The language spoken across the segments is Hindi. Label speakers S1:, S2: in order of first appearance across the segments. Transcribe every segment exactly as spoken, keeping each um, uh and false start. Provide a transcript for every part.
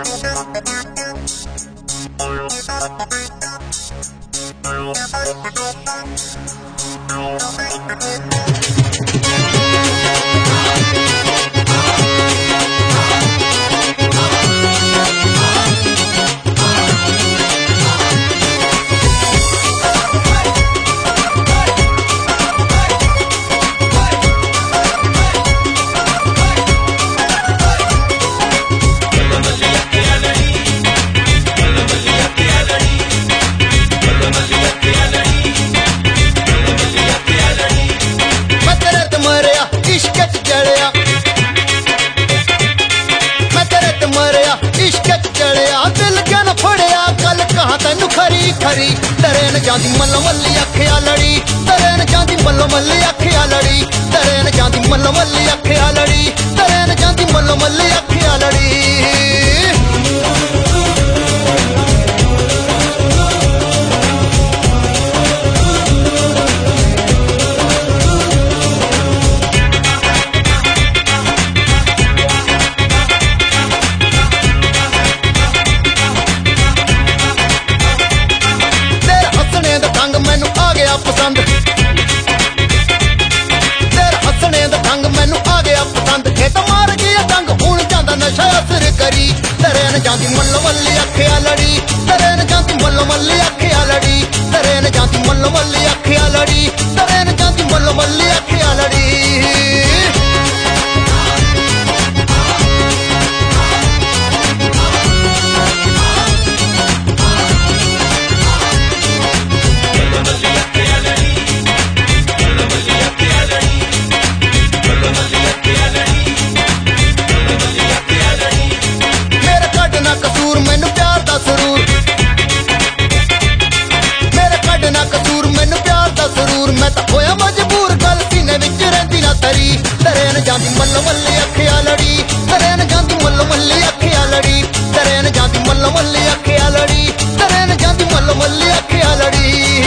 S1: खरी तरेन जांदी मल्लो मल्ली अखिया लड़ी तरेन जांदी मल्लो मल्ली अखिया लड़ी तरेन जांदी मल्लो मल्ली अखिया लड़ी तरेन जांदी मल्लो मल्ली अखिया लड़ी पसंद तेरा हसने दा ढंग मैनू आ गया पसंद खेत मार गया डंग हुण जांदा नशा असर करी तरेन जांदी मल्लो मल्ली अखिया लड़ी तरेन जांदी मल्लो मल्ली अखिया लड़ी तरेन जांदी मल्लो मल्ली अखिया लड़ी तरेन जांदी मल्लो मल्ली अखिया लड़ी तरेन जांदी मल्लो मल्ली अखिया लड़ी तरेन जांदी मल्लो मल्ली अखिया लड़ी तरेन जांदी मल्लो मल्ली अखिया लड़ी तरेन जांदी मल्लो मल्ली अखिया लड़ी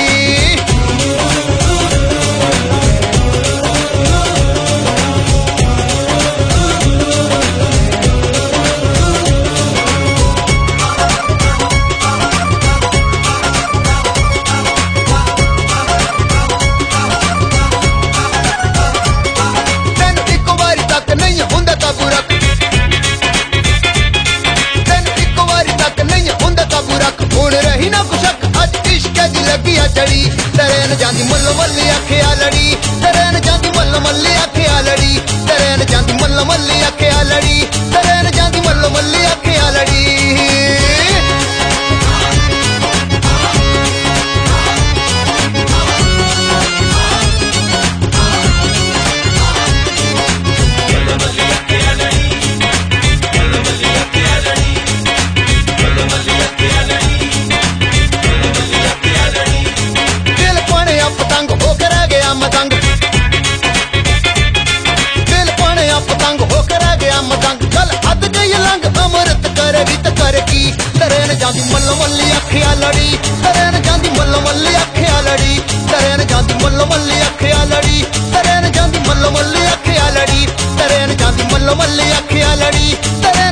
S1: चढ़ी तरेन जांदी मल्लो मल्ली अखिया लड़ी तरेन जांदी मल्लो मल्ली अखिया लड़ी तरेन जांदी मल्लो मल्ली अखिया लड़ी तरेन जांदी मल्लो मल्ली अखिया लड़ी तरेन जांदी मल्लो मल्ली अखिया लड़ी तरेन जांदी मल्लो मल्ली अखिया लड़ी तरेन जांदी मल्लो मल्ली अखिया लड़ी तरेन जांदी मल्लो मल्ली अखिया लड़ी तरेन जांदी मल्लो मल्ली अखिया लड़ी तरेन